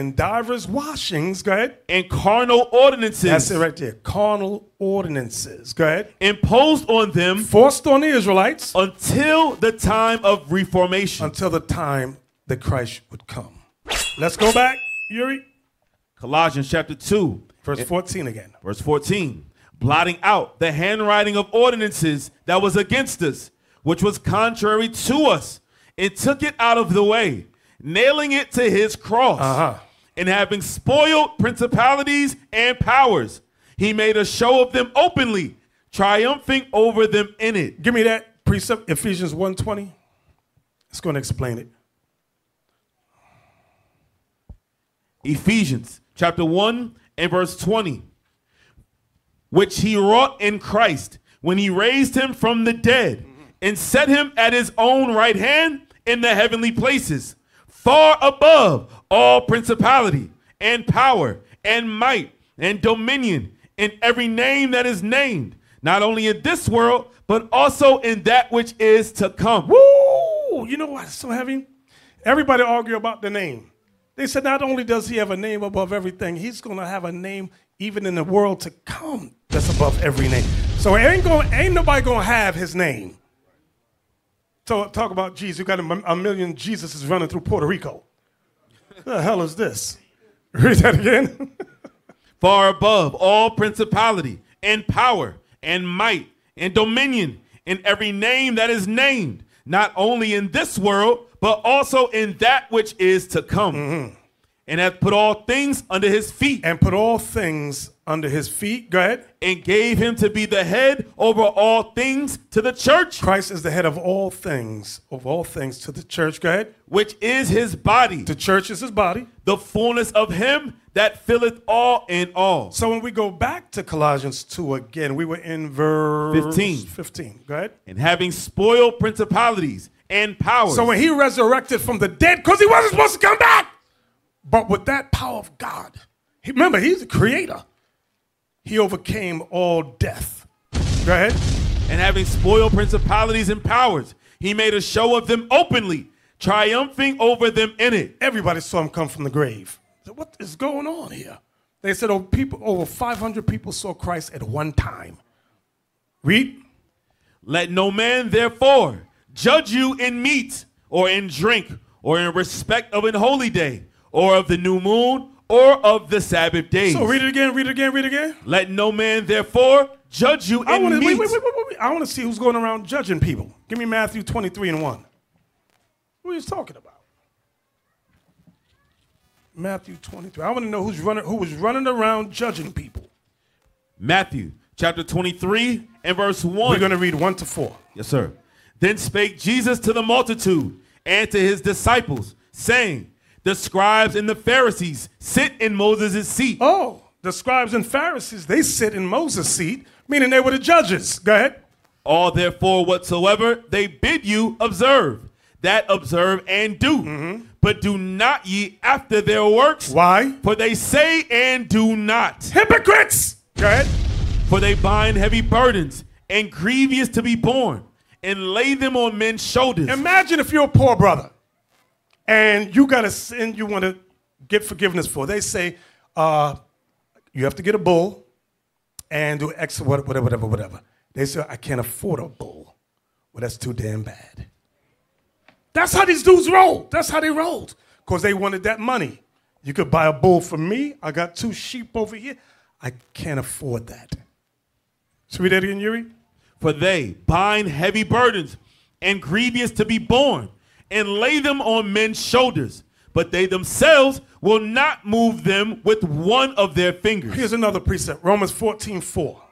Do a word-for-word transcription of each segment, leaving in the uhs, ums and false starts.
And divers washings, go ahead. And carnal ordinances. That's it right there. Carnal ordinances. Go ahead. Imposed on them. Forced on the Israelites. Until the time of reformation. Until the time that Christ would come. Let's go back, Yuri. Colossians chapter two. Verse fourteen again. Verse fourteen. Blotting out the handwriting of ordinances that was against us, which was contrary to us, and took it out of the way, nailing it to his cross. Uh-huh. And having spoiled principalities and powers, he made a show of them openly, triumphing over them in it. Give me that precept, Ephesians one twenty. It's going to explain it. Ephesians chapter one and verse twenty. Which he wrought in Christ when he raised him from the dead mm-hmm. and set him at his own right hand in the heavenly places, far above all principality and power and might and dominion and every name that is named, not only in this world, but also in that which is to come. Woo! You know what's so heavy? Everybody argue about the name. They said not only does he have a name above everything, he's going to have a name even in the world to come that's above every name. So ain't going, ain't nobody going to have his name. So talk about Jesus. You got a, a million Jesuses running through Puerto Rico. What the hell is this? Read that again. Far above all principality and power and might and dominion and every name that is named, not only in this world, but also in that which is to come. Mm-hmm. And hath put all things under his feet. And put all things under his feet. Go ahead. And gave him to be the head over all things to the church. Christ is the head of all things, of all things to the church. Go ahead. Which is his body. The church is his body. The fullness of him that filleth all in all. So when we go back to Colossians two again, we were in verse fifteen. fifteen. Go ahead. And having spoiled principalities and powers. So when he resurrected from the dead, because he wasn't supposed to come back, but with that power of God, he, remember, he's the creator. He overcame all death. Go ahead. And having spoiled principalities and powers, he made a show of them openly, triumphing over them in it. Everybody saw him come from the grave. So what is going on here? They said oh, people, over five hundred people saw Christ at one time. Read. Let no man therefore judge you in meat or in drink or in respect of an holy day or of the new moon or of the Sabbath days. So read it again, read it again, read it again. Let no man therefore judge you I in wanna, meat. Wait, wait, wait, wait, wait. I want to see who's going around judging people. Give me Matthew twenty-three and one. What are you talking about? Matthew twenty-three. I want to know who's running, who was running around judging people. Matthew chapter twenty-three and verse one. We're going to read one to four. Yes, sir. Then spake Jesus to the multitude and to his disciples, saying, the scribes and the Pharisees sit in Moses' seat. Oh, the scribes and Pharisees, they sit in Moses' seat, meaning they were the judges. Go ahead. All therefore whatsoever they bid you observe, that observe and do. Mm-hmm. But do not ye after their works. Why? For they say and do not. Hypocrites! Go ahead. For they bind heavy burdens and grievous to be borne, and lay them on men's shoulders. Imagine if you're a poor brother and you got a sin you want to get forgiveness for. They say uh, you have to get a bull and do X, whatever, whatever, whatever. They say, I can't afford a bull. Well, that's too damn bad. That's how these dudes rolled. That's how they rolled. Because they wanted that money. You could buy a bull for me. I got two sheep over here. I can't afford that. So read that again, Yuri. For they bind heavy burdens and grievous to be borne, and lay them on men's shoulders, but they themselves will not move them with one of their fingers. Here's another precept, Romans fourteen four,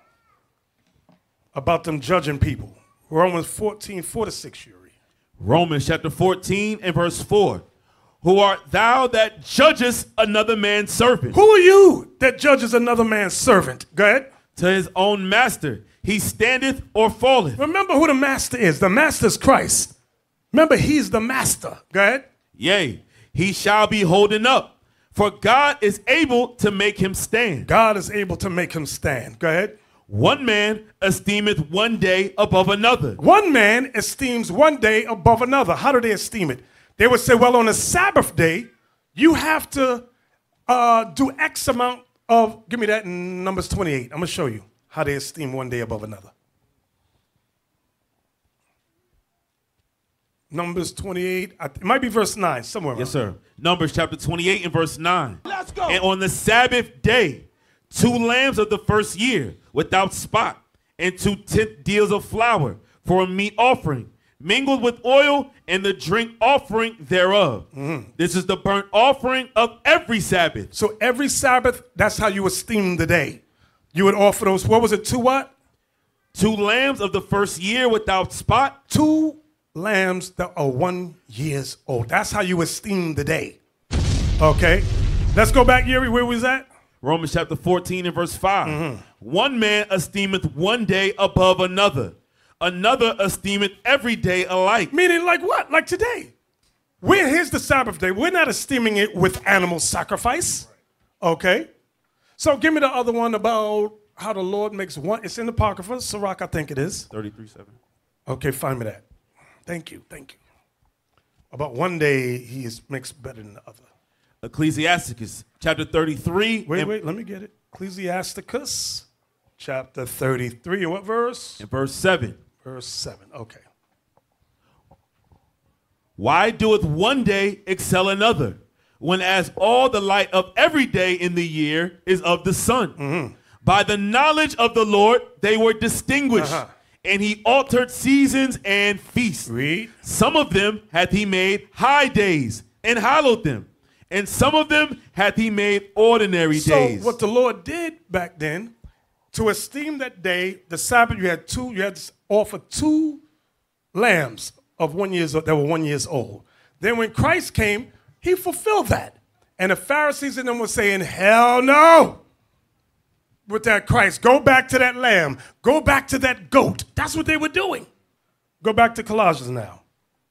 about them judging people. Romans fourteen four to six, Yuri. Romans chapter fourteen and verse four. Who art thou that judgest another man's servant? Who are you that judges another man's servant? Go ahead. To his own master he standeth or falleth. Remember who the master is. The master is Christ. Remember, he's the master. Go ahead. Yea, he shall be holding up, for God is able to make him stand. God is able to make him stand. Go ahead. One man esteemeth one day above another. One man esteems one day above another. How do they esteem it? They would say, well, on a Sabbath day, you have to uh, do X amount of, give me that in Numbers twenty-eight. I'm going to show you how they esteem one day above another. Numbers twenty-eight, it might be verse nine, somewhere around. Yes, sir. Numbers chapter twenty-eight and verse nine. Let's go. And on the Sabbath day, two lambs of the first year without spot, and two tenth deals of flour for a meat offering, mingled with oil, and the drink offering thereof. Mm-hmm. This is the burnt offering of every Sabbath. So every Sabbath, that's how you esteem the day. You would offer those, what was it, two what? Two lambs of the first year without spot. Two lambs that are one years old. That's how you esteem the day. Okay. Let's go back, Yuri. Where was that? Romans chapter fourteen and verse five. Mm-hmm. One man esteemeth one day above another. Another esteemeth every day alike. Meaning like what? Like today. We're, here's the Sabbath day. We're not esteeming it with animal sacrifice. Okay. So give me the other one about how the Lord makes one. It's in the Apocrypha. Sirach, I think it is. thirty-three seven. Okay, find me that. Thank you, thank you. About one day he is makes better than the other. Ecclesiasticus chapter thirty-three. Wait, wait, let me get it. Ecclesiasticus chapter thirty-three. And what verse? And verse seven. Verse seven, okay. Why doeth one day excel another, when as all the light of every day in the year is of the sun? Mm-hmm. By the knowledge of the Lord they were distinguished. Uh-huh. And he altered seasons and feasts. Read. Some of them hath he made high days and hallowed them. And some of them hath he made ordinary so days. So what the Lord did back then, to esteem that day, the Sabbath, you had two, you had to offer two lambs of one years that were one years old. Then when Christ came, he fulfilled that. And the Pharisees and them were saying, hell no. With that Christ, go back to that lamb, go back to that goat. That's what they were doing. Go back to Colossians now.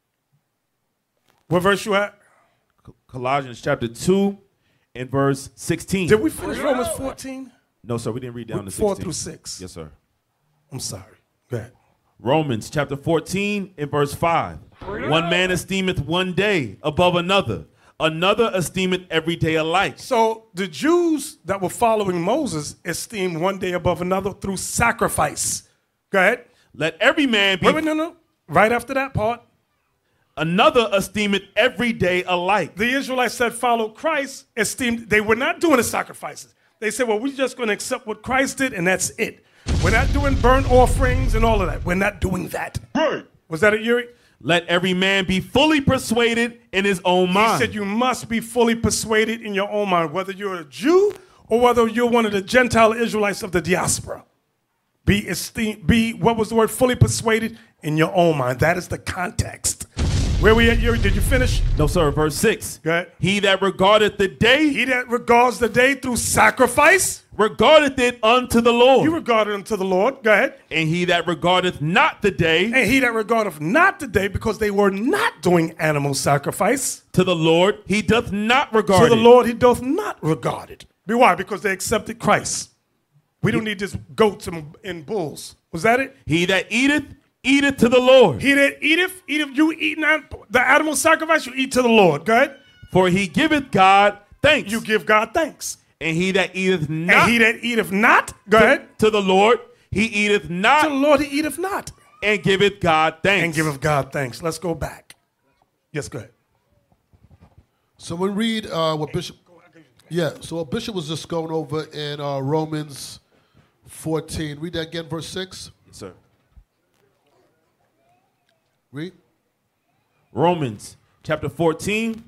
What verse you at? Colossians chapter two and verse sixteen. Did we finish Romans fourteen? No, sir, we didn't read down to Four sixteen. through six. Yes, sir. I'm sorry. Go ahead. Romans chapter fourteen and verse five. One man esteemeth one day above another. Another esteemeth every day alike. So the Jews that were following Moses esteemed one day above another through sacrifice. Go ahead. Let every man be... Wait, wait, no, no. Right after that part. Another esteemeth every day alike. The Israelites that followed Christ esteemed, they were not doing the sacrifices. They said, well, we're just going to accept what Christ did, and that's it. We're not doing burnt offerings and all of that. We're not doing that. Right. Was that it, Yuri? Let every man be fully persuaded in his own mind. He said you must be fully persuaded in your own mind, whether you're a Jew or whether you're one of the Gentile Israelites of the diaspora. Be esteemed, be, what was the word? Fully persuaded in your own mind. That is the context. Where we at, Yuri? Did you finish? No, sir. Verse six. Go ahead. He that regardeth the day. He that regards the day through sacrifice. Regardeth it unto the Lord. You regard it unto the Lord. Go ahead. And he that regardeth not the day. And he that regardeth not the day, because they were not doing animal sacrifice. To the Lord he doth not regard it. To the Lord he doth not regard it. Why? Because they accepted Christ. We don't need just goats and, and bulls. Was that it? He that eateth, eateth to the Lord. He that eateth, eateth, you eat not the animal sacrifice, you eat to the Lord. Go ahead. For he giveth God thanks. You give God thanks. And he that eateth not. And he that eateth not. Go to, ahead. To the Lord, he eateth not. To the Lord, he eateth not. And giveth God thanks. And giveth God thanks. Let's go back. Yes, go ahead. So we read uh, what Bishop. Yeah, so what Bishop was just going over in uh, Romans fourteen. Read that again, verse six. Yes, sir. Read. Romans chapter fourteen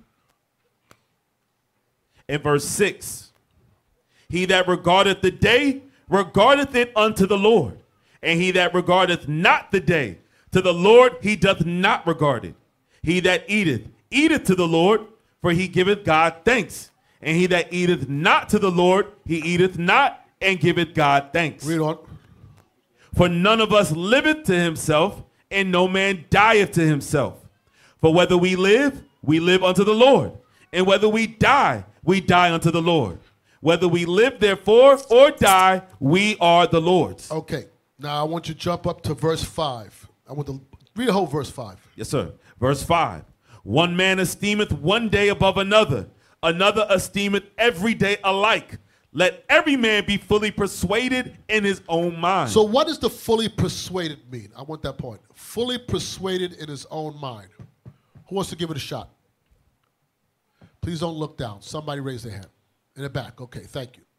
and verse six. He that regardeth the day, regardeth it unto the Lord. And he that regardeth not the day, to the Lord he doth not regard it. He that eateth, eateth to the Lord, for he giveth God thanks. And he that eateth not to the Lord, he eateth not, and giveth God thanks. Read on. For none of us liveth to himself, and no man dieth to himself. For whether we live, we live unto the Lord. And whether we die, we die unto the Lord. Whether we live, therefore, or die, we are the Lord's. Okay. Now I want you to jump up to verse five. I want to read the whole verse five. Yes, sir. Verse five. One man esteemeth one day above another. another esteemeth every day alike. Let every man be fully persuaded in his own mind. So what does the fully persuaded mean? I want that point. Fully persuaded in his own mind. Who wants to give it a shot? Please don't look down. Somebody raise their hand. In the back. Okay, thank you.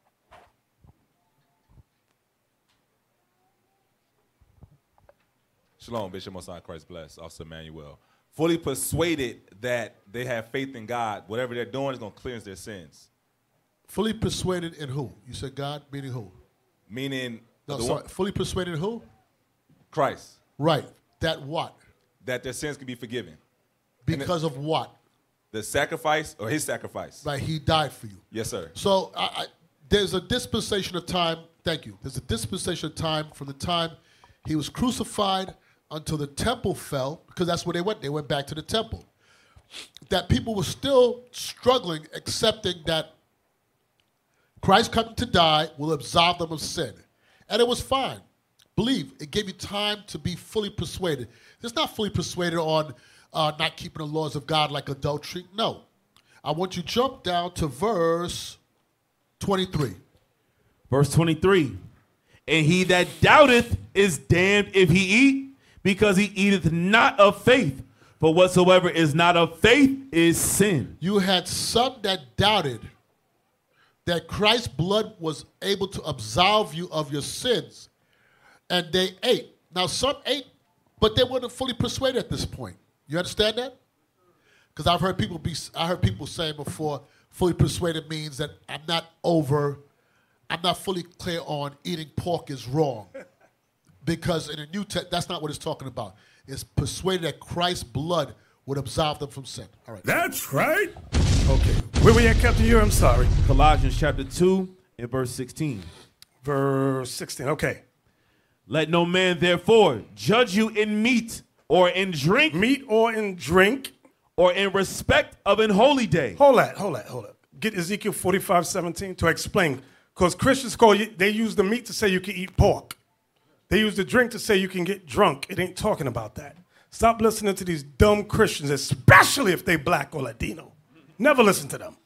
Shalom, Bishop Mosiah Christ bless, Officer Emmanuel. Fully persuaded that they have faith in God, whatever they're doing is going to cleanse their sins. Fully persuaded in who? You said God, meaning who? Meaning, No, the sorry. one, Fully persuaded in who? Christ, Right. That what? that their sins can be forgiven. Because of what? The sacrifice or his sacrifice. Right. He died for you. Yes, sir. So I, I, there's a dispensation of time. Thank you. There's a dispensation of time from the time he was crucified until the temple fell, because that's where they went. They went back to the temple. That people were still struggling, accepting that Christ coming to die will absolve them of sin. And it was fine. Believe, it gave you time to be fully persuaded. It's not fully persuaded on uh, not keeping the laws of God like adultery. No. I want you to jump down to verse twenty-three. Verse twenty-three. And he that doubteth is damned if he eat, because he eateth not of faith. For whatsoever is not of faith is sin. You had some that doubted that Christ's blood was able to absolve you of your sins, and they ate. Now, some ate, but they weren't fully persuaded at this point. You understand that? Because I've heard people be, I heard people say before, fully persuaded means that I'm not over, I'm not fully clear on eating pork is wrong. Because in the New Testament, that's not what it's talking about. It's persuaded that Christ's blood would absolve them from sin. All right. That's right. Okay. Where were you at, Captain Ure? I'm sorry. Colossians chapter two and verse sixteen. Verse sixteen. Okay. Let no man therefore judge you in meat or in drink Meat or in drink. or in respect of an holy day. Hold that, hold that, hold that. Get Ezekiel forty-five seventeen to explain. Because Christians call you, they use the meat to say you can eat pork. They use the drink to say you can get drunk. It ain't talking about that. Stop listening to these dumb Christians, especially if they black or Latino. Never listen to them.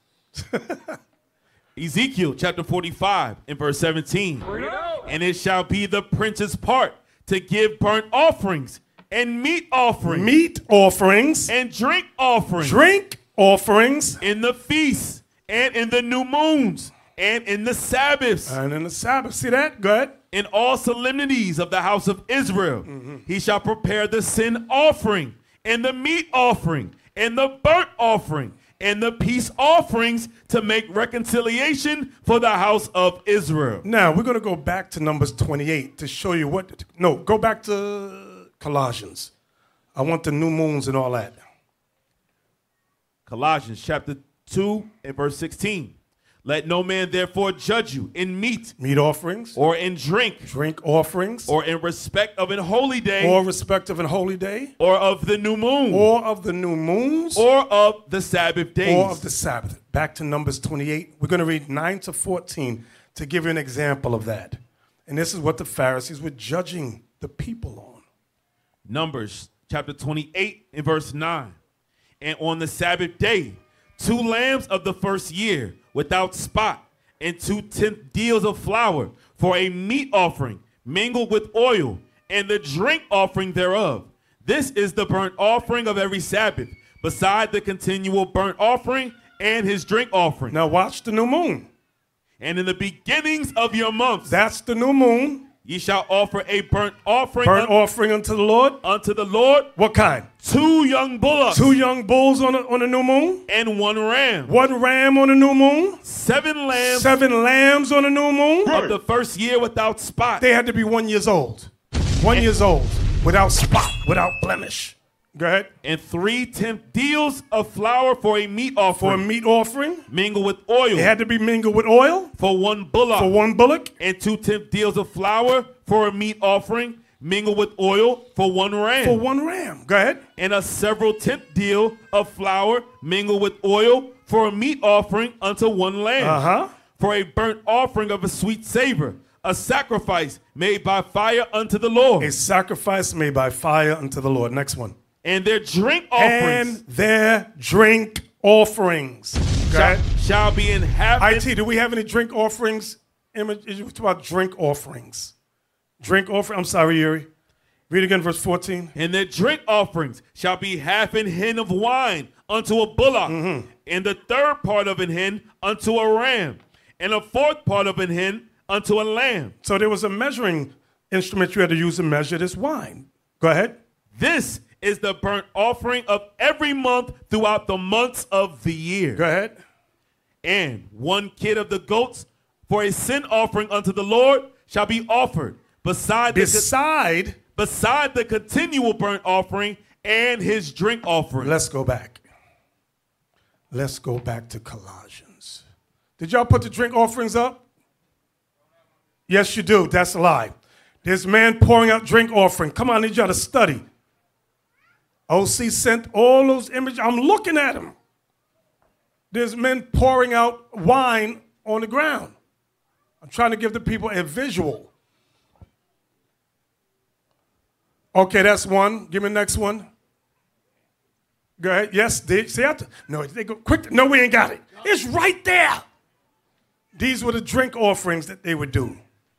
Ezekiel chapter forty-five and verse seventeen. And it shall be the prince's part to give burnt offerings and meat offerings Meat offerings, and drink offerings drink offerings, in the feasts and in the new moons and in the Sabbaths, and in the Sabbath. See that? Go ahead. in all solemnities of the house of Israel. Mm-hmm. He shall prepare the sin offering and the meat offering and the burnt offering and the peace offerings to make reconciliation for the house of Israel. Now, we're going to go back to Numbers twenty-eight to show you what. No, go back to Colossians. I want the new moons and all that. Colossians chapter two and verse sixteen. Let no man therefore judge you in meat Meat offerings, or in drink drink offerings, or in respect of an holy day or respect of an holy day, or of the new moon or of the new moons, or of the Sabbath days. or of the Sabbath. Back to Numbers twenty-eight. We're going to read nine to fourteen to give you an example of that. And this is what the Pharisees were judging the people on. Numbers chapter twenty-eight and verse nine. And on the Sabbath day, two lambs of the first year without spot, and two tenth deals of flour for a meat offering mingled with oil, and the drink offering thereof. This is the burnt offering of every Sabbath, beside the continual burnt offering and his drink offering. Now watch the new moon. And in the beginnings of your months, That's the new moon. ye shall offer a burnt offering Burnt un- offering unto the Lord. unto the Lord, What kind? two young bullocks Two young bulls on a, on a new moon. and one ram, One ram on a new moon. seven lambs Seven lambs on a new moon. of the first year without spot, They had to be one years old. One years old. Without spot. Without blemish. Go ahead. and three tenth deals of flour for a meat For a offering meat offering. mingled with oil It had to be mingled with oil. for one bullock, For one bullock. and two tenth deals of flour for a meat offering mingled with oil for one ram, For one ram. Go ahead. and a several tenth deal of flour mingled with oil for a meat offering unto one lamb, Uh-huh. for a burnt offering of a sweet savor, a sacrifice made by fire unto the Lord, A sacrifice made by fire unto the Lord. Next one. and their drink offerings And their drink offerings. Go shall, ahead. shall be in half. I T, do we have any drink offerings? Image, it's about drink offerings. Drink offering, I'm sorry, Yuri. Read again, verse fourteen. And the drink offerings shall be half an hin of wine unto a bullock, Mm-hmm. and the third part of an hin unto a ram, and a fourth part of an hin unto a lamb. So there was a measuring instrument you had to use to measure this wine. Go ahead. This is the burnt offering of every month throughout the months of the year. Go ahead. And one kid of the goats for a sin offering unto the Lord shall be offered beside the, Beside, beside the continual burnt offering and his drink offering. let's go back. Let's go back to Colossians. Did y'all put the drink offerings up? Yes, you do. That's a lie. There's a man pouring out drink offering. Come on, I need y'all to study. O C sent all those images. I'm looking at them. There's men pouring out wine on the ground. I'm trying to give the people a visual. Okay, that's one. Give me the next one. Go ahead. Yes, they see that? No, they go quick. No, we ain't got it. It's right there. These were the drink offerings that they would do.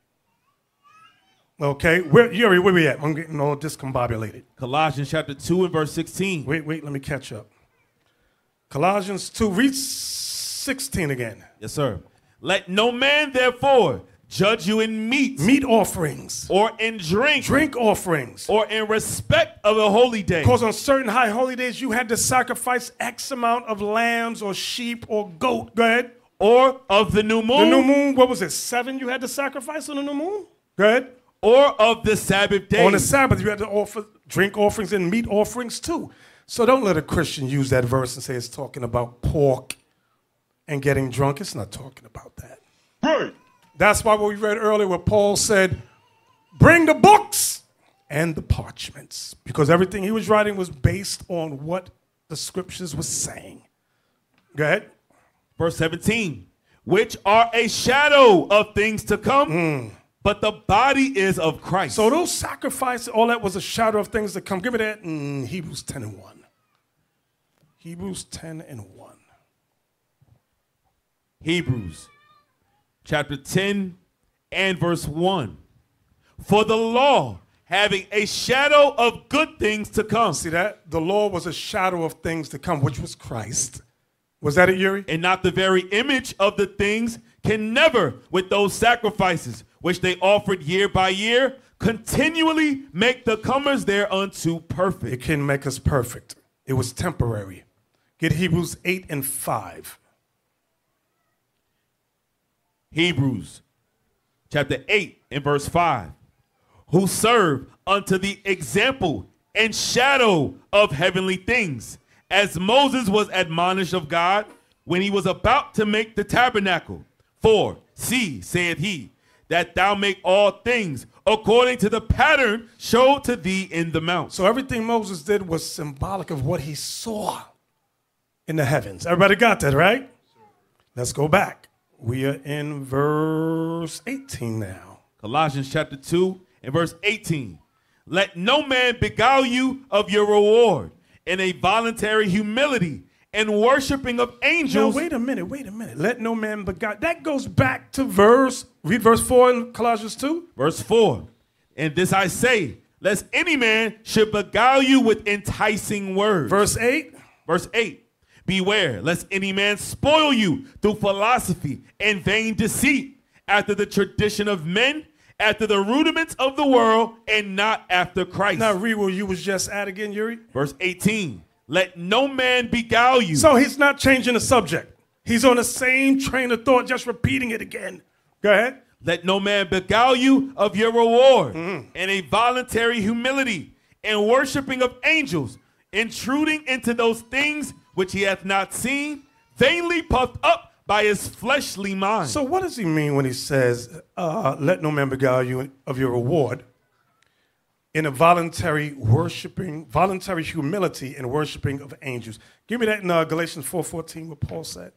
Okay, where, Yuri, where we at? I'm getting all discombobulated. Colossians chapter two and verse sixteen. Wait, wait, let me catch up. Colossians two, read sixteen again. Yes, sir. Let no man therefore judge you in meat, Meat offerings, or in drink, drink offerings. or in respect of a holy day. Because on certain high holy days, you had to sacrifice X amount of lambs or sheep or goat. Go ahead. Or of the new moon. The new moon, what was it, seven you had to sacrifice on the new moon? Go ahead. Or of the Sabbath day. On the Sabbath, you had to offer drink offerings and meat offerings too. So don't let a Christian use that verse and say it's talking about pork and getting drunk. It's not talking about that. Right. That's why what we read earlier where Paul said, bring the books and the parchments. Because everything he was writing was based on what the scriptures were saying. Go ahead. Verse seventeen. Which are a shadow of things to come, but the body is of Christ. So those sacrifices, all that was a shadow of things to come. Give me that in Hebrews ten and one. Hebrews ten and one. Hebrews chapter ten and verse one. For the law, having a shadow of good things to come. See that? The law was a shadow of things to come, which was Christ. Was that it, Yuri? And not the very image of the things, can never, with those sacrifices which they offered year by year, continually make the comers thereunto perfect. It can make us perfect. It was temporary. Get Hebrews eight and five. Hebrews chapter eight and verse five. Who serve unto the example and shadow of heavenly things, as Moses was admonished of God when he was about to make the tabernacle. For, see, saith he, that thou make all things according to the pattern showed to thee in the mount. So everything Moses did was symbolic of what he saw in the heavens. Everybody got that, right? Let's go back. We are in verse eighteen now. Colossians chapter two and verse eighteen. Let no man beguile you of your reward in a voluntary humility and worshiping of Now, angels. wait a minute, wait a minute. Let no man beguile. That goes back to verse, read verse four in Colossians two. Verse four. And this I say, lest any man should beguile you with enticing words. Verse eight. Verse eight. Beware, lest any man spoil you through philosophy and vain deceit, after the tradition of men, after the rudiments of the world, and not after Christ. Now read where you was just at again, Yuri. Verse eighteen. Let no man beguile you. So he's not changing the subject. He's on the same train of thought, just repeating it again. Go ahead. Let no man beguile you of your reward in a voluntary humility and worshiping of angels, intruding into those things which he hath not seen, vainly puffed up by his fleshly mind. So what does he mean when he says, uh, let no man beguile you of your reward in a voluntary worshiping, voluntary humility and worshiping of angels? Give me that in uh, Galatians four fourteen, what Paul said.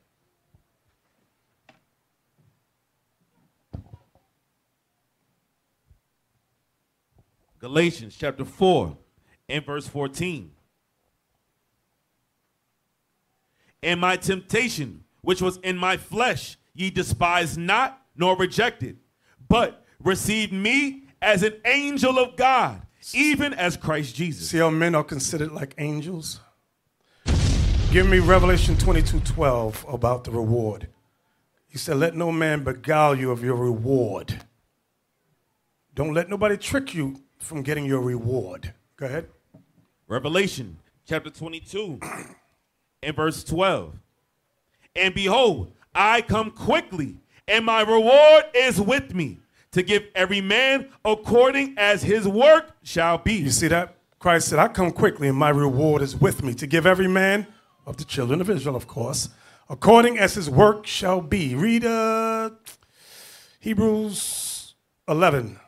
Galatians chapter four and verse fourteen. And my temptation which was in my flesh, ye despised not nor rejected, but received me as an angel of God, even as Christ Jesus. See how men are considered like angels? Give me Revelation twenty-two twelve about the reward. He said, let no man beguile you of your reward. Don't let nobody trick you from getting your reward. Go ahead. Revelation chapter twenty-two and verse twelve. And behold, I come quickly, and my reward is with me, to give every man according as his work shall be. You see that? Christ said, I come quickly, and my reward is with me, to give every man, of the children of Israel, of course, according as his work shall be. Read uh, Hebrews eleven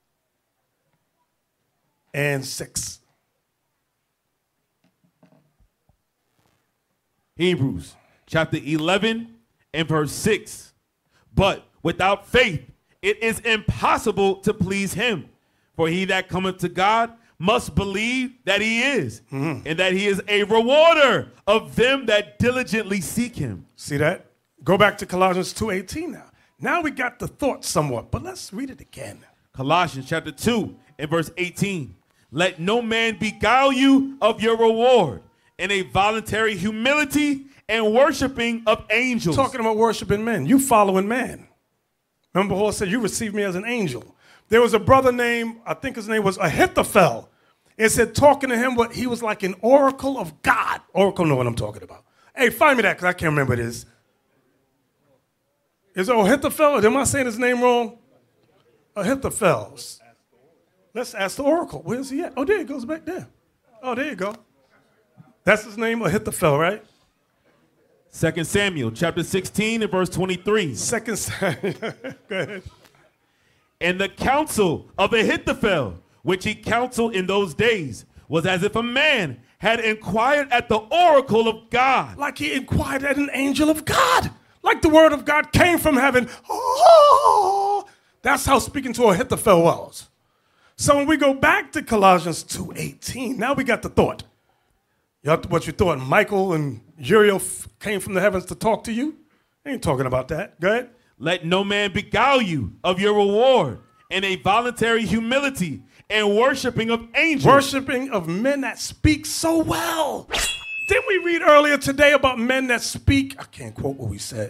and six. Hebrews chapter eleven and verse six. But without faith it is impossible to please him. For he that cometh to God must believe that he is, mm-hmm. and that he is a rewarder of them that diligently seek him. See that? Go back to Colossians two eighteen now. Now we got the thought somewhat, but let's read it again. Colossians chapter two and verse eighteen. Let no man beguile you of your reward in a voluntary humility and worshiping of angels. Talking about worshiping men. You following man. Remember Paul said, you received me as an angel. There was a brother named, I think his name was Ahithophel. It said talking to him, what he was like an oracle of God. Oracle know what I'm talking about. Hey, find me that because I can't remember this. Is it Ahithophel? Am I saying his name wrong? Ahithophel. Let's ask the oracle. Where's he at? Oh, there he goes back there. Oh, there you go. That's his name, Ahithophel, right? Second Samuel chapter sixteen and verse twenty-three. Second Samuel. Go ahead. And the counsel of Ahithophel, which he counseled in those days, was as if a man had inquired at the oracle of God. Like he inquired at an angel of God. Like the word of God came from heaven. Oh, that's how speaking to Ahithophel was. So when we go back to Colossians two eighteen, now we got the thought. You know what you thought? Michael and Uriel came from the heavens to talk to you? I ain't talking about that. Go ahead. Let no man beguile you of your reward in a voluntary humility and worshiping of angels. Worshiping of men that speak so well. Didn't we read earlier today about men that speak? I can't quote what we said.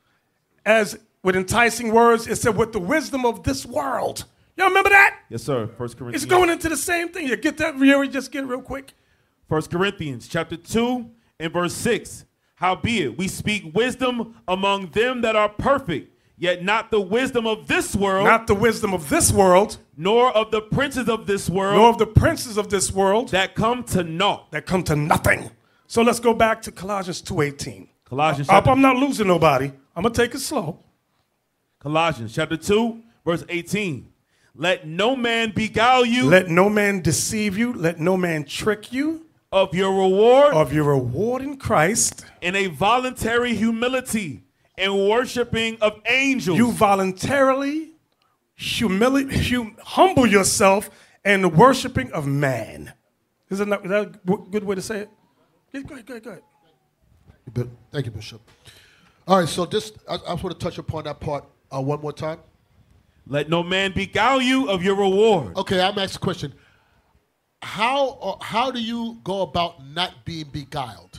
As with enticing words, it said with the wisdom of this world. Y'all remember that? Yes, sir. First Corinthians. It's going into the same thing. You get that? You just get it real quick. First Corinthians chapter two and verse six. Howbeit we speak wisdom among them that are perfect, yet not the wisdom of this world. Not the wisdom of this world. Nor of the princes of this world. Nor of the princes of this world. That come to naught. That come to nothing. So let's go back to Colossians two eighteen. Colossians I, I'm not losing nobody. I'm going to take it slow. Colossians chapter two, verse eighteen. Let no man beguile you. Let no man deceive you. Let no man trick you. Of your reward. Of your reward in Christ. In a voluntary humility and worshiping of angels. You voluntarily humili- hum- humble yourself in the worshiping of man. Is that, not, is that a good way to say it? Yeah, go ahead, go ahead, go ahead. Thank you, Bishop. All right, so this, I, I just want to touch upon that part uh, one more time. Let no man beguile you of your reward. Okay, I'm asking a question. How or how do you go about not being beguiled?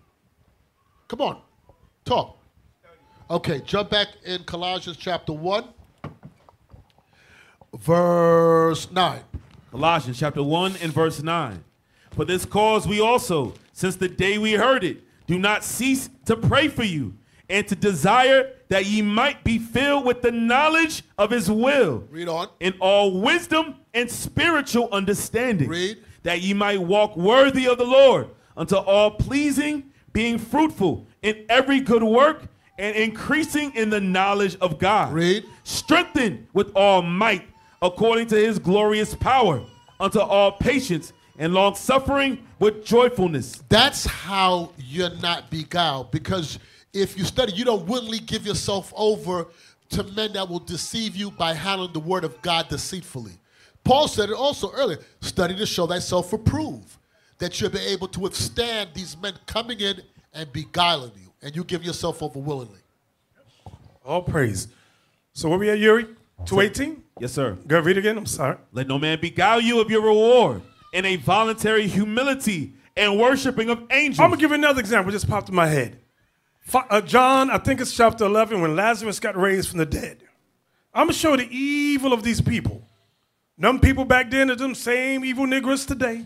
Come on, talk. Okay, jump back in Colossians chapter one, verse nine. Colossians chapter one and verse nine. For this cause we also, since the day we heard it, do not cease to pray for you, and to desire that ye might be filled with the knowledge of his will. Read on. In all wisdom and spiritual understanding. Read. That ye might walk worthy of the Lord, unto all pleasing, being fruitful in every good work, and increasing in the knowledge of God. Read. Strengthened with all might, according to his glorious power, unto all patience and long suffering with joyfulness. That's how you're not beguiled, because if you study, you don't willingly give yourself over to men that will deceive you by handling the word of God deceitfully. Paul said it also earlier, study to show thyself approved, that you'll be able to withstand these men coming in and beguiling you. and you give yourself over willingly. All praise. So where we at, Yuri? two eighteen? Yes, sir. Go read again. I'm sorry. Let no man beguile you of your reward in a voluntary humility and worshiping of angels. I'm going to give you another example. It just popped in my head. Fi- uh, John, I think it's chapter eleven, when Lazarus got raised from the dead. I'm going to show the evil of these people. Them people back then are them same evil niggers today.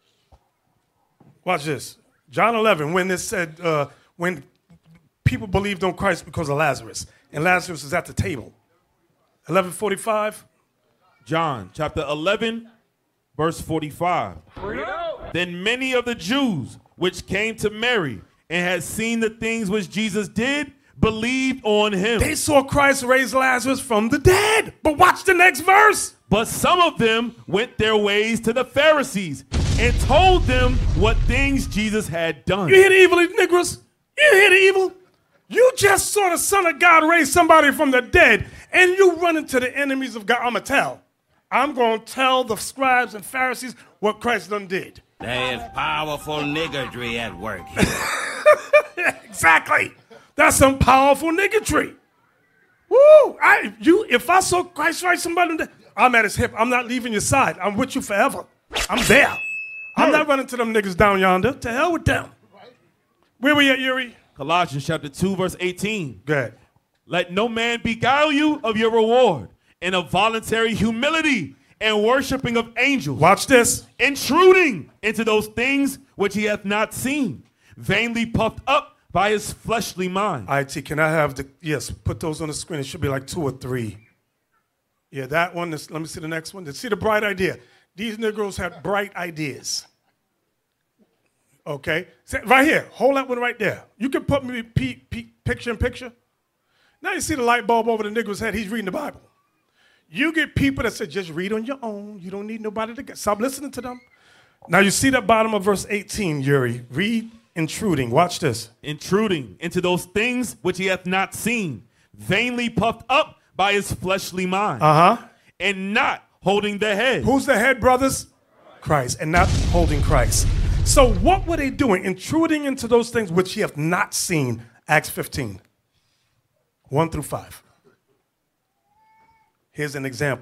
Watch this. John eleven, when it said, uh, when people believed on Christ because of Lazarus, and Lazarus is at the table. eleven forty-five. John chapter eleven, verse forty-five. Then many of the Jews which came to Mary and had seen the things which Jesus did believed on him. They saw Christ raise Lazarus from the dead. But watch the next verse. But some of them went their ways to the Pharisees and told them what things Jesus had done. You hear the evil, niggers? You hear the evil? You just saw the Son of God raise somebody from the dead, and you run into the enemies of God. I'm going to tell. I'm going to tell the scribes and Pharisees what Christ done did. There is powerful niggardry at work here. Exactly. That's some powerful niggardry. Woo! I, you, if I saw Christ raise somebody from the dead, I'm at his hip. I'm not leaving your side. I'm with you forever. I'm there. I'm not running to them niggas down yonder. To hell with them. Where we at, Yuri? Colossians chapter two, verse eighteen. Go ahead. Let no man beguile you of your reward in a voluntary humility and worshiping of angels. Watch this. Intruding into those things which he hath not seen, vainly puffed up by his fleshly mind. I T, can I have the, yes, put those on the screen. It should be like two or three. Yeah, that one. Is, let me see the next one. See the bright idea. These Negroes have bright ideas. Okay, so right here. Hold that one right there. You can put me p- p- picture in picture. Now you see the light bulb over the Negro's head. He's reading the Bible. You get people that say, just read on your own. You don't need nobody to get. Stop listening to them. Now you see that bottom of verse eighteen, Yuri. Read intruding. Watch this. Intruding into those things which he hath not seen, vainly puffed up by his fleshly mind. Uh-huh. And not holding the head. Who's the head, brothers? Christ, and not holding Christ. So what were they doing? Intruding into those things which ye have not seen. Acts fifteen, one through five. Here's an example.